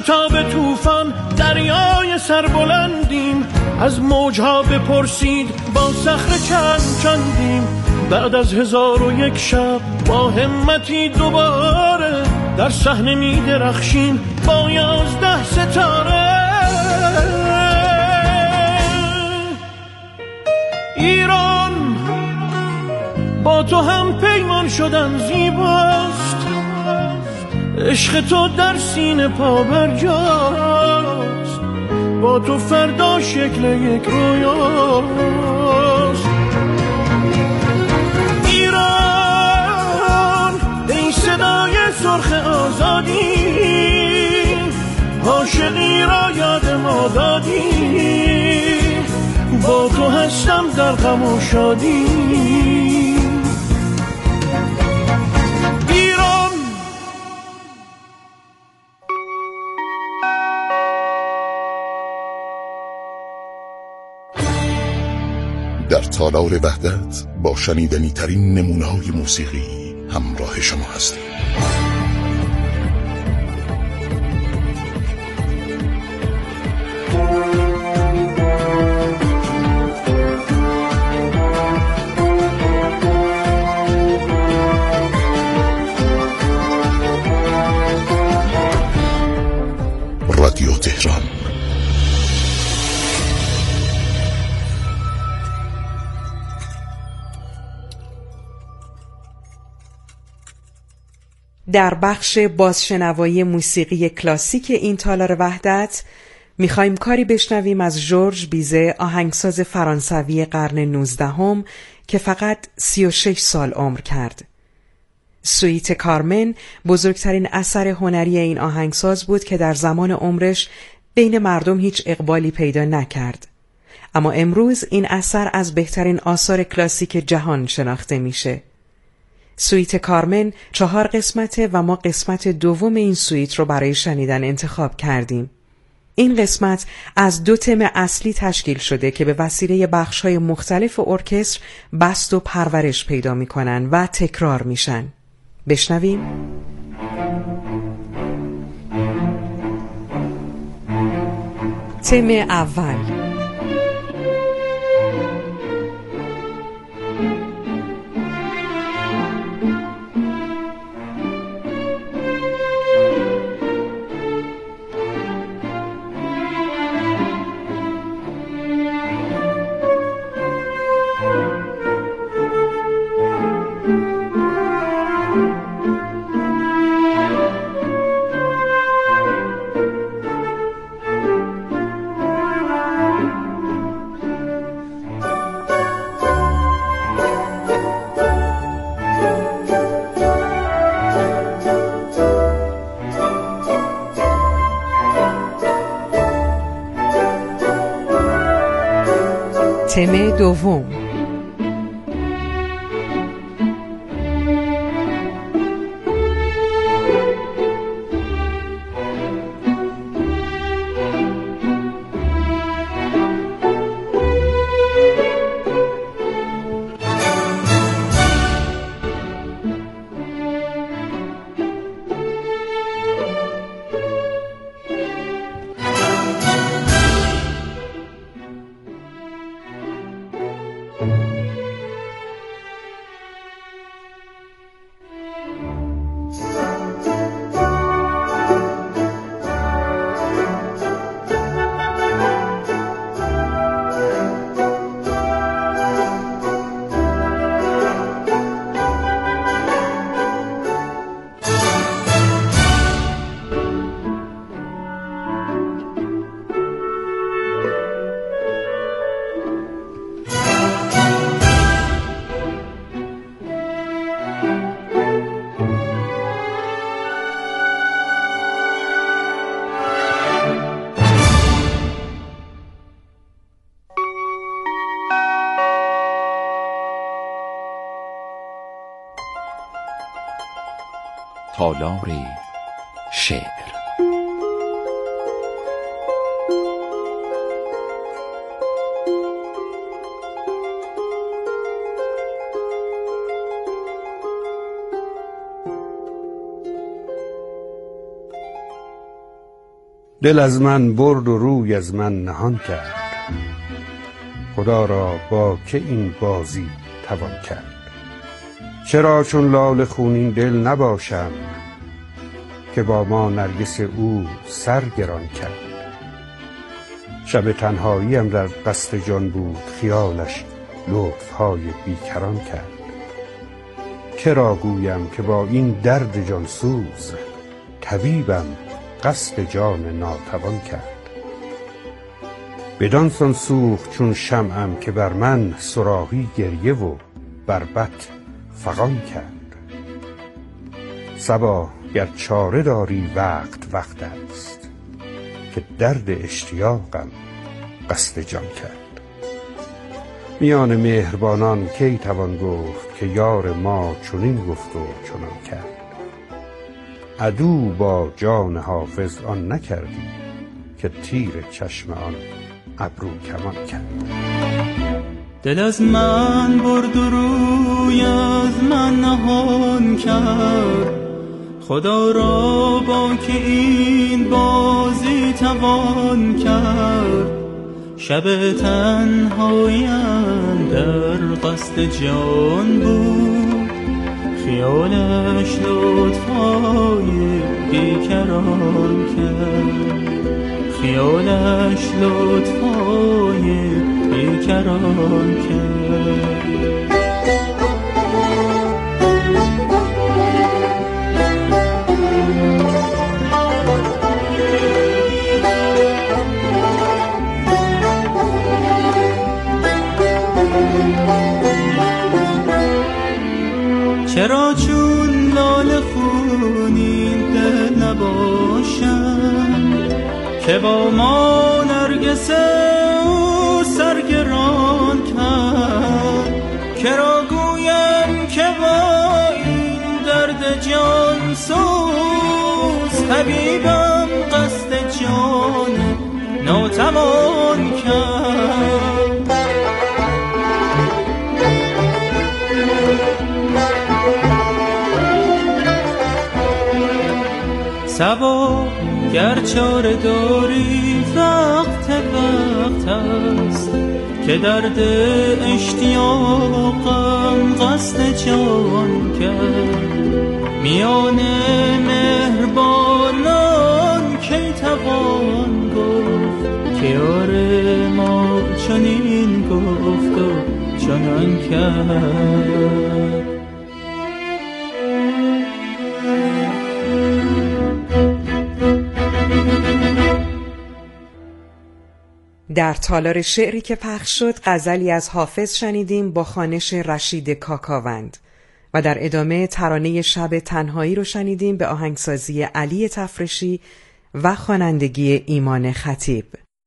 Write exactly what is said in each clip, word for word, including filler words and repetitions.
تا به طوفان دریای سربلندیم، از موجها بپرسید با صخره چند چندیم. بعد از هزار و یک شب با همتی دوباره در صحنه می درخشیم با یازده ستاره. ایران با تو هم پیمان شدن زیباست، عشق تو در سینه پا برجاست، با تو فردا شکل یک رویاست. ایران ای صدای سرخ آزادی، عاشقی را یاد ما دادی، با تو هستم در غم و شادی. ایران در تالار وحدت با شنیدنی ترین نمونه های موسیقی همراه شما هستیم. رادیو تهران. در بخش بازشنوایی موسیقی کلاسیک این تالار وحدت میخوایم کاری بشنویم از ژورژ بیزه، آهنگساز فرانسوی قرن نوزدهم که فقط سی و شش سال عمر کرد. سویت کارمن بزرگترین اثر هنری این آهنگساز بود که در زمان عمرش بین مردم هیچ اقبالی پیدا نکرد. اما امروز این اثر از بهترین آثار کلاسیک جهان شناخته میشه. سویت کارمن چهار قسمته و ما قسمت دوم این سویت رو برای شنیدن انتخاب کردیم. این قسمت از دو تم اصلی تشکیل شده که به وسیله بخش‌های مختلف ارکستر بسط و پرورش پیدا می‌کنن و تکرار میشن. بشنویم. تم اول. تم دوم. تالار شعر. دل از من برد و روی از من نهان کرد. خدا را با که این بازی توان کرد. چرا چون لاله خونین دل نباشم، که با ما نرگس او سر گران کرد. شب تنهاییم در قصد جان بود، خیالش لطفهای بیکران کرد. کرا گویم که با این درد جان سوز، طبیبم قصد جان ناتوان کرد. بدان سان سوخت چون شمعم که بر من صراحی گریه و بربط فغان کرد. صبا گر چاره داری وقت وقت است، که درد اشتیاقم قصد جان کرد. میان مهربانان کی توان گفت، که یار ما چنین گفت و چنان کرد. عدو با جان حافظ آن نکردی، که تیر چشم آن ابرو کمان کرد. دل از من برد و روی از من نهان کرد. خدا را با که این بازی توان کرد. شب تنهاییم در قصد جان بود، خیالش لطفای بیکران کرد. خیالش لطفای بیکران کرد. چرا چون لاله خونین دل نباشم، که با ما نرگس او سرگران کرد. کرا گویم که با این درد جان سوز، طبیبم قصد جان ناتوان کرد. صبا گر چاره داری وقت وقت است، که درد اشتیاقم قصد جان کرد. میان مهربانان کی توان گفت، که یار ما چنین گفت و چنان کرد. در تالار شعری که پخش شد غزلی از حافظ شنیدیم با خوانش رشید کاکاوند و در ادامه ترانه شب تنهایی رو شنیدیم به آهنگسازی علی تفرشی و خوانندگی ایمان خطیب.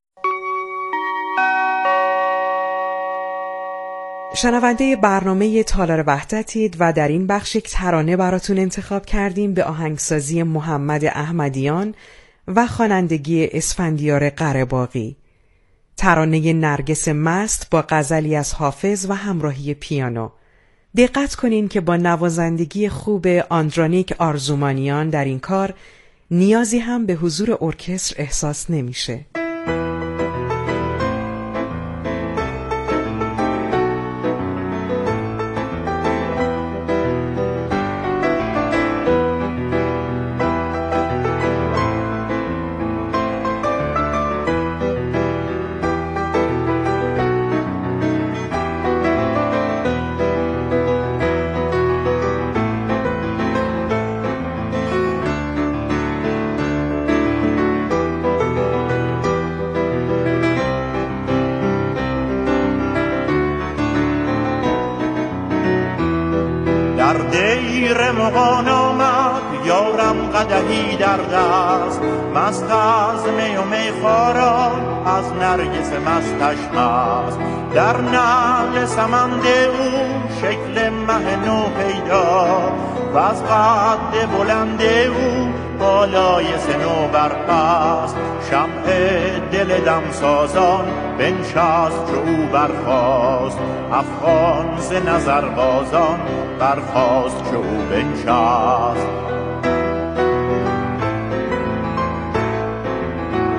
شنونده برنامه تالار وحدتید و در این بخش یک ترانه براتون انتخاب کردیم به آهنگسازی محمد احمدیان و خوانندگی اسفندیار قره‌باغی. ترانه نرگس مست با غزلی از حافظ و همراهی پیانو. دقت کنین که با نوازندگی خوب آندرانیک آرزومانیان در این کار نیازی هم به حضور ارکستر احساس نمیشه. مغان آمد یارم قدحی در دست، مست از می و میخواران از نرگس مستش مست. در نعل سمند او شکل مه نو پیدا، و از قد بلند او بالای صنوبر پست. شمع دل دمسازان بنشست چو او برخاست، افغان ز نظر بازان برخاست چو او بنشست.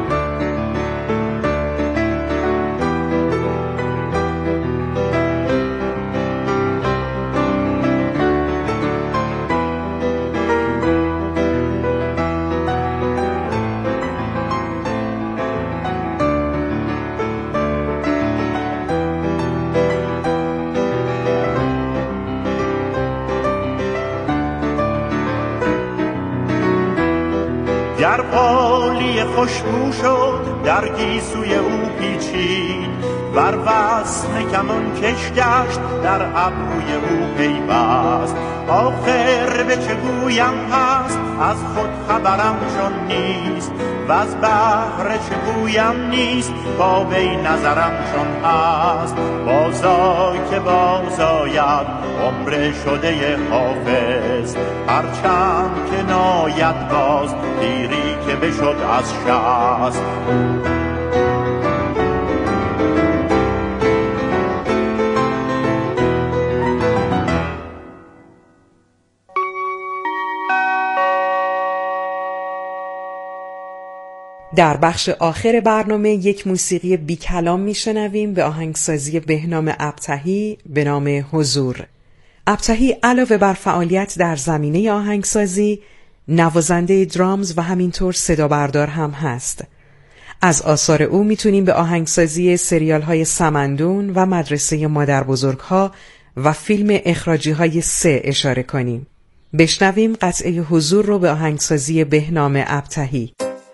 لاله خوشبو شد در گیسوی او پیچید بر وسم کمان کش گشت در ابروی او پیوست آخر به چه گویم هست از خود خبرم چون نیست و از بحر چه گویم نیست با وی نظرم چون هست بازا که بازاید عمر شده حافظ هرچند که ناید باز دیری که بشد از شست. در بخش آخر برنامه یک موسیقی بی کلام میشنویم به آهنگسازی بهنام ابطحی به نام حضور. ابطحی علاوه بر فعالیت در زمینه آهنگسازی، نوازنده درامز و همینطور صدا بردار هم هست. از آثار او میتونیم به آهنگسازی سریال های سمندون و مدرسه مادر بزرگها و فیلم اخراجی های سه اشاره کنیم. بشنویم قطعه حضور رو به آهنگسازی بهنام ابطحی.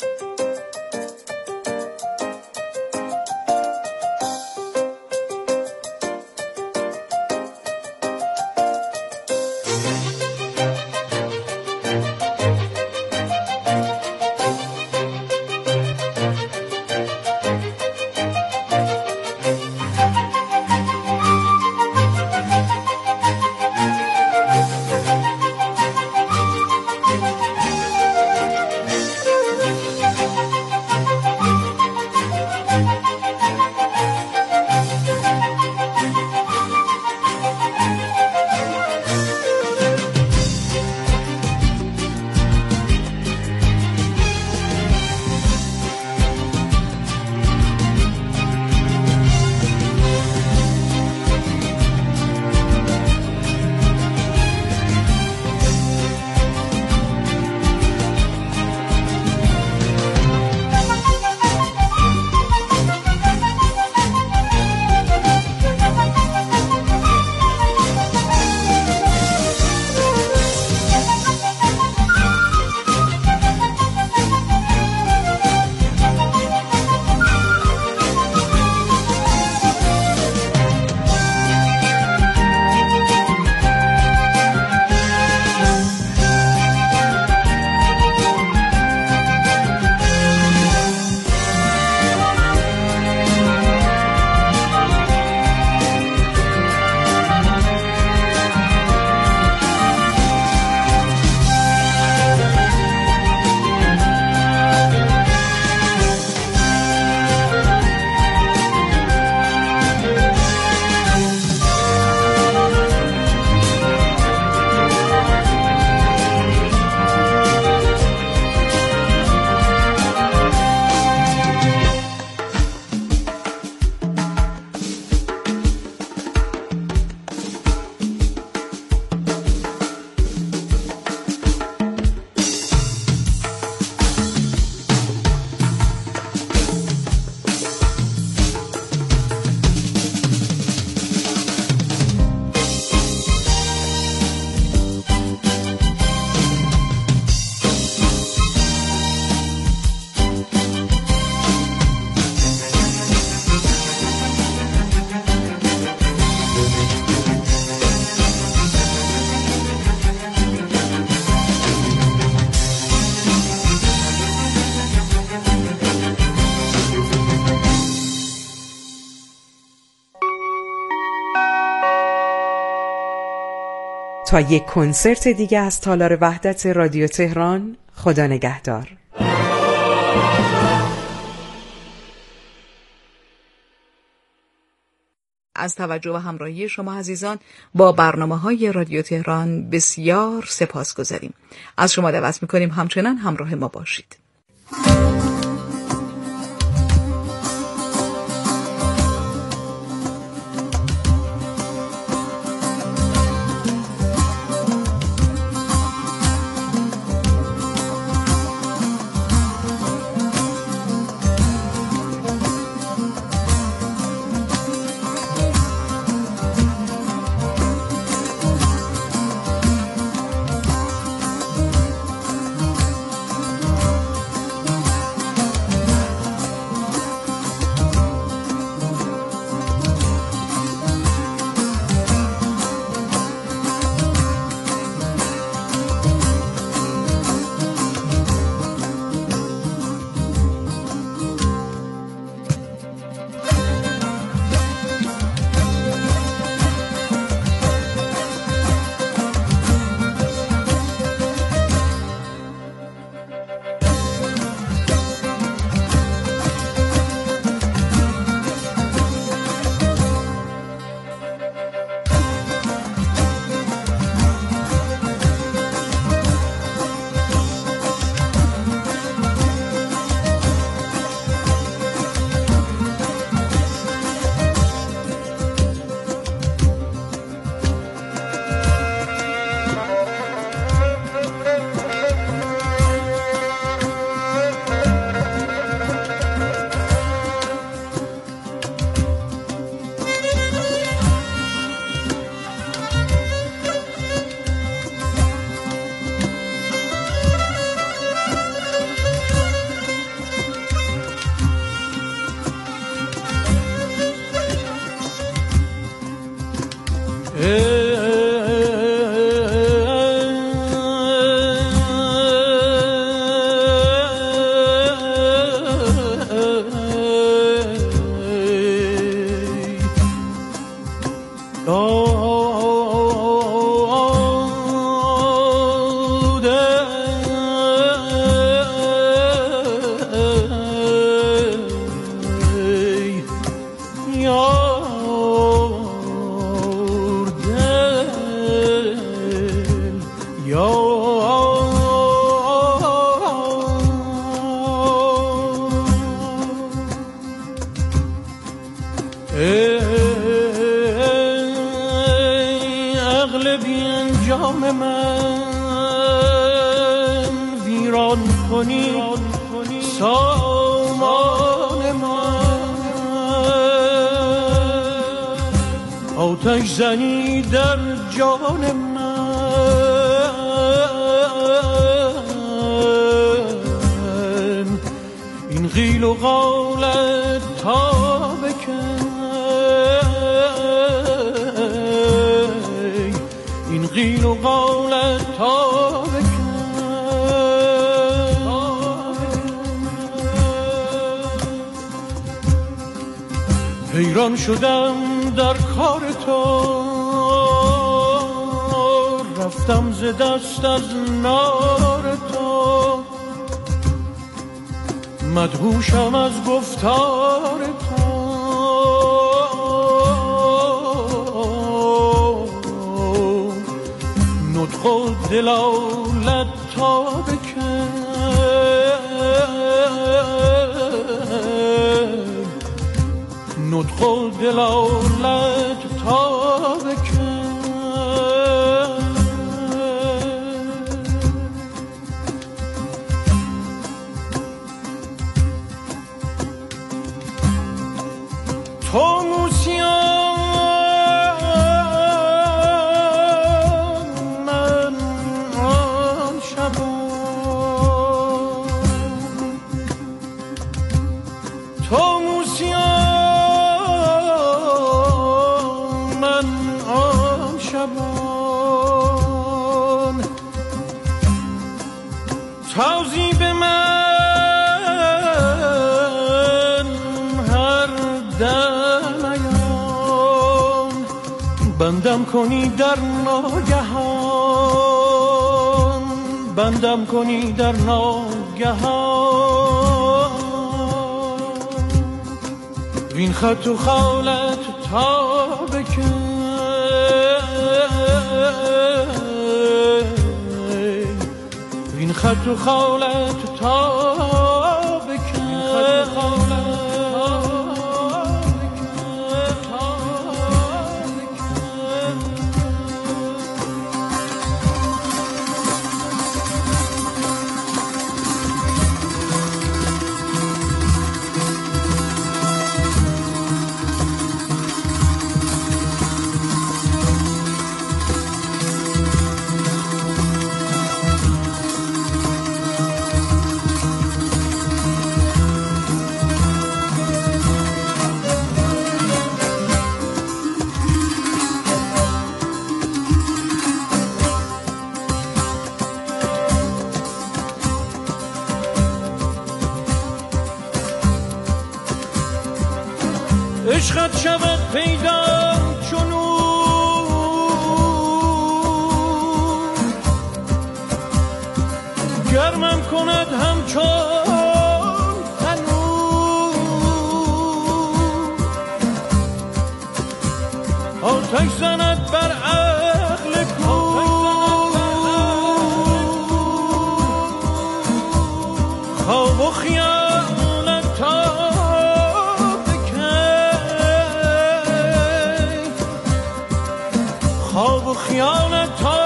تا یک کنسرت دیگه از تالار وحدت رادیو تهران، خدا نگهدار. از توجه و همراهی شما عزیزان با برنامه‌های رادیو تهران بسیار سپاسگزاریم. از شما دعوت می‌کنیم همچنان همراه ما باشید. جام من ویران کنی سامان من، آتش زنی در جان من، این قیل و قالت تا بکن، این قیل و قالت تا بکن. حیران شدم در کار تو، رفتم ز دست از نار تو، مدهوشم از گفتار تو، نطق و دلالت تا بکن، نطق و دلالت تا بکن. تو موسیان من آن شبان، تو موسیان من آن شبان، تازی به من هر دمیان، بندم کنی در ناگهان، بندم کنی در ناگهان، وین خط و خالت تا بکن، وین خط و خالت تا بکن، عشقت شود پیدا چونو گرمم کند همچون تنور، آتش زند بر عقل کور، خواب و خیالت تا خواب و خیالت تا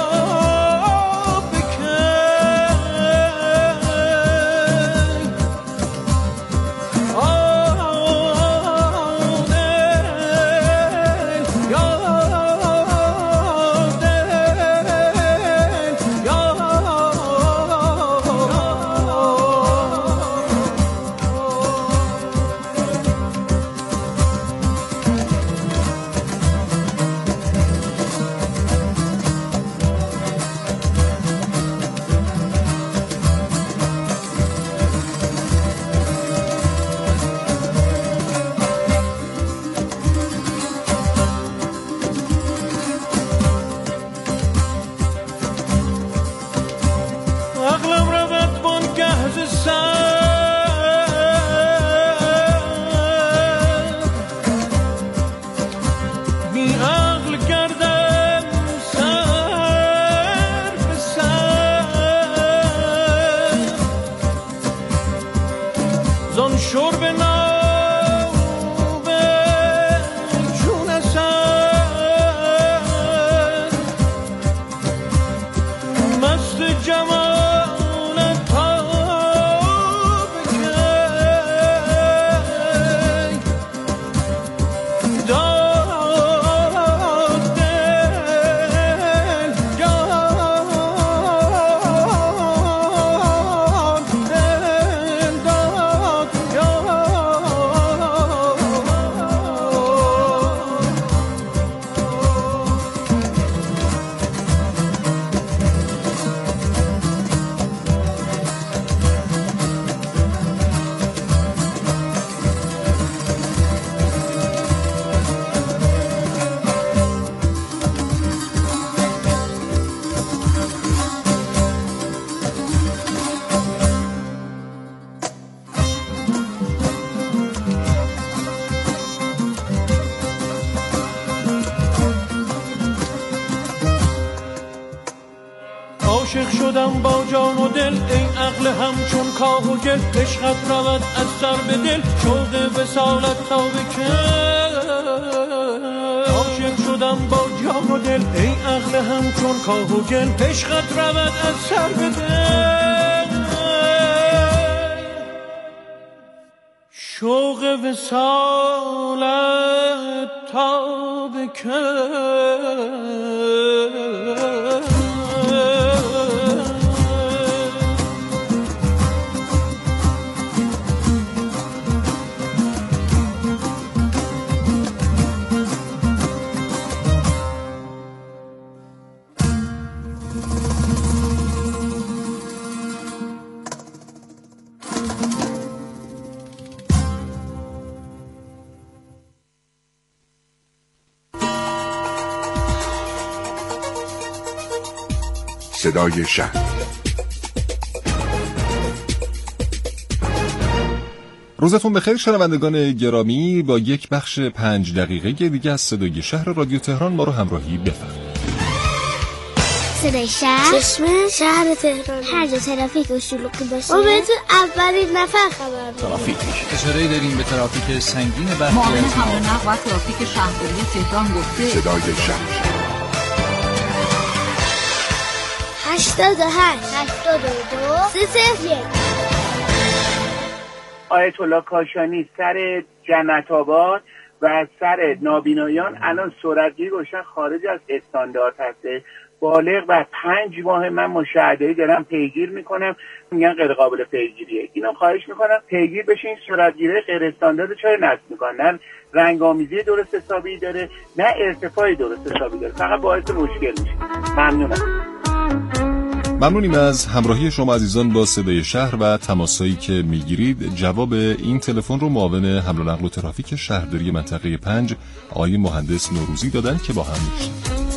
شدم با جان و دل، ای عقل همچون کاه و گل، عشقت رود از سر به دل، شوق وصالت تا به کل. عاشق شدم با جان و دل، ای عقل همچون کاه و گل، عشقت رود از سر به دل، شوق وصالت تا به کل. صدای شهر. روزتون بخیر شنوندگان گرامی، با یک بخش پنج دقیقه دیگه از صدای شهر رادیو تهران ما رو همراهی بفرمایید. صدای شهر، چشمه شهر تهران، هر جا ترافیک و شلوغی باشه ما بهتون اولین نفر خبر میدیم. ترافیک اشاره داریم به ترافیک سنگین برخی معاون حمل و نقل و ترافیک شهرداری تهران گفته صدای شهر. هشتاد و هشت هشتاد و دو سه صفر یک. آیت الله کاشانی سر جنت آباد و سر نابینایان الان سرعتگیری روشن خارج از استاندارد هسته. بالغ بر پنج ماه من مشاهده‌ای دارم پیگیر میکنم، میگن غیر قابل پیگیریه. اینو خواهش میکنم پیگیر بشین. سرعتگیری غیر استاندارد چرا نصب میکنن؟ نه رنگ‌آمیزی درست حسابی داره، نه ارتفاعی درست حسابی داره، فقط باعث مشکل میشه. ممنونم. ممنونیم از همراهی شما عزیزان با صدای شهر و تماسایی که میگیرید. جواب این تلفن رو معاون حمل و نقل و ترافیک شهرداری منطقه پنج آقای مهندس نوروزی دادن که با هم میشنویم.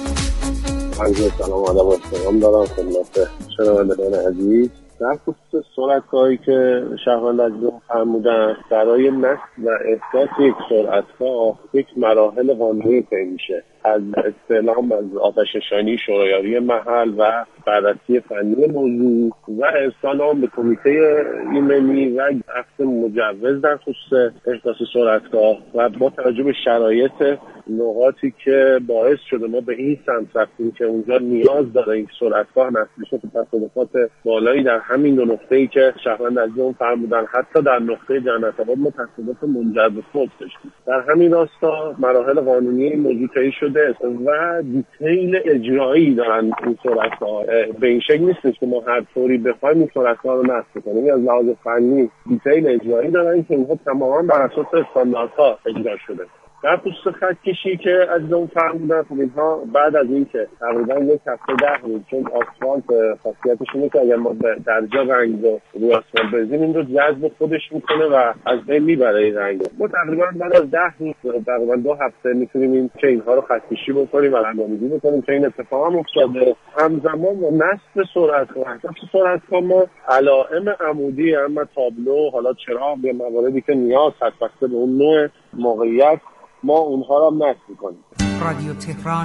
عرض سلام و ادب و احترام دارم خدمت شنوندگان عزیز. در خصوص سرعت‌هایی که شهروند عزیزم فرمودن، برای نصب و احداث یک سرعتگاه یک مراحل قانونی طی میشه، از استعلام از آتش نشانی شورایاری محل و بررسی فنی موضوع و ارسال آن به کمیته ایمنی و اخذ مجوز در خصوص احداث سرعتگاه و با توجه به شرایط نقاطی که باعث شده ما به این سمت رفتیم که اونجا نیاز داره این سرعتگاه نصب بشه، تصادفات بالایی در همین دو نقطه‌ای که شهروند عزیزمون فرمودن، حتی در نقطه جنت آباد ما تصادف منجر به فوت داشتیم. در همین راستا مراحل قانونی این موضوع طی شده و دیتیل اجرایی دارن این سرعتگاه. به این شکل نیست که ما هر طوری بخوایم این سرعتگاه رو نصب کنیم. از لحاظ فنی دیتیل اجرایی دارن که اینها تماما بر اساس استانداردها اجرا شده. در خصوص خط کشی که عزیزان فرمودن، خب اینها بعد از اینکه تقریبا یک هفته ده روز، چون آسفالت خاصیتش اینه که اگر ما در جا رنگ رو روی آسفالت بزنیم این رو جذب خودش میکنه و از بین میبره این رنگ. ما تقریبا بعد از ده روز، تقریبا دو هفته میتونیم این که اینها رو خط کشی بکنیم و رنگ‌آمیزی بکنیم که این اتفاق هم افتاده. همزمان با نصب سرعت‌ها، نصب سرعت‌ها ما علائم عمودی اما تابلو، حالا چراغ یا مواردی که نیاز هست بسته به اون نوع موقعیت ما اونها را نصب می‌کنیم. رادیو تهران،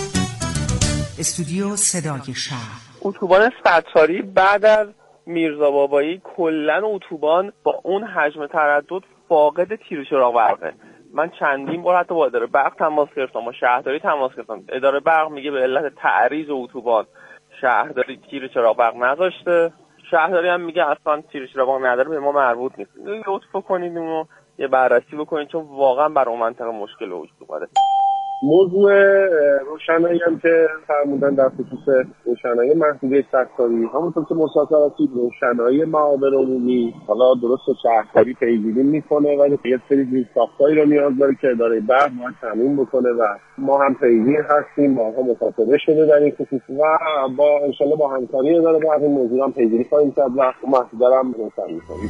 استودیو صدای شهر. اتوبان ستاری بعد از میرزابابایی کلاً اتوبان با اون حجم تردد فاقد تیر و چراغ برقه. من چندین بار حتی با اداره برق تماس گرفتم، با شهرداری تماس گرفتم. اداره برق میگه به علت تعریض اتوبان شهرداری تیر و چراغ برق نذاشته. شهرداری هم میگه اصلا تیر و چراغ برق نداره، به ما مربوط نیست. لطف کنید اونو یه بررسی بکنید چون واقعا بر اون منطقه مشکل وجود اومده. موضوع روشنایی هم که فرمودن در خصوص روشنایی محدوده ستاری، همونطور که مسافراتی روشنایی معابر عمومی، حالا درست شهرداری پیگیری میکنه ولی یه سری زیرساختایی رو نیاز داره که اداره برق باید تامین بکنه و ما هم پیگیر هستیم، ما هم مصاحبه شده در این خصوص و با انشالله با همکاری اداره برق این موضوع هم پیگیری خواهیم کرد و محدوده رو هم روشن میکنیم.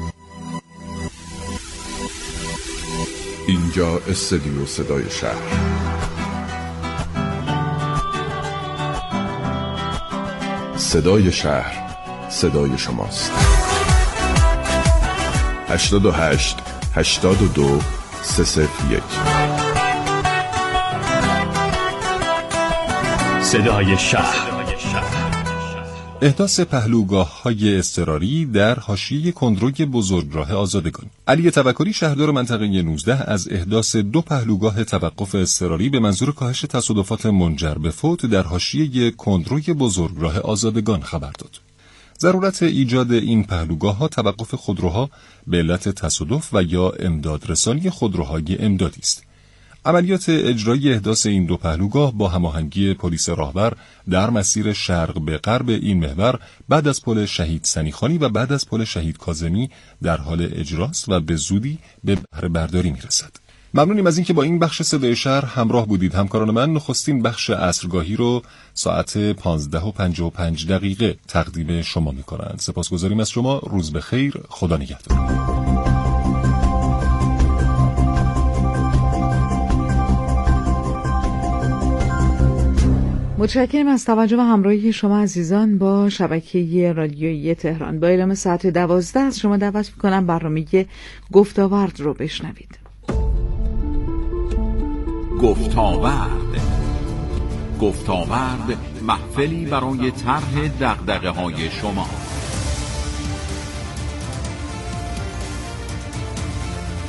اینجا استودیو صدای شهر. صدای شهر، صدای شماست. هشتاد و هشت هشتاد و دو سه صفر یک. صدای شهر، احداث پهلوگاه‌های اضطراری در حاشیه کندروی بزرگراه آزادگان. علی توکلی شهردار منطقه نوزده از احداث دو پهلوگاه توقف اضطراری به منظور کاهش تصادفات منجر به فوت در حاشیه کندروی بزرگراه آزادگان خبر داد. ضرورت ایجاد این پهلوگاه‌ها توقف خودروها به علت تصادف و یا امدادرسانی خودروهای امدادی است. عملیات اجرایی احداث این دو پهلوگاه با هماهنگی پلیس راهبر در مسیر شرق به غرب این محور بعد از پل شهید سنیخانی و بعد از پل شهید کاظمی در حال اجراست و به زودی به بهره برداری میرسد. ممنونیم از اینکه با این بخش صدای شهر همراه بودید. همکاران من نخستین بخش عصرگاهی رو ساعت پانزده و پنجاه و پنج دقیقه تقدیم شما می‌کنند. سپاسگزاریم از شما. روز بخیر. خدا نگهدار. متشکرم از توجه و همراهی شما عزیزان با شبکه رادیویی تهران. با اعلام ساعت دوازده از شما دعوت می‌کنم برنامه گفتاورد رو بشنوید. گفتاورد گفتاورد محفلی برای طرح دغدغه‌های شما.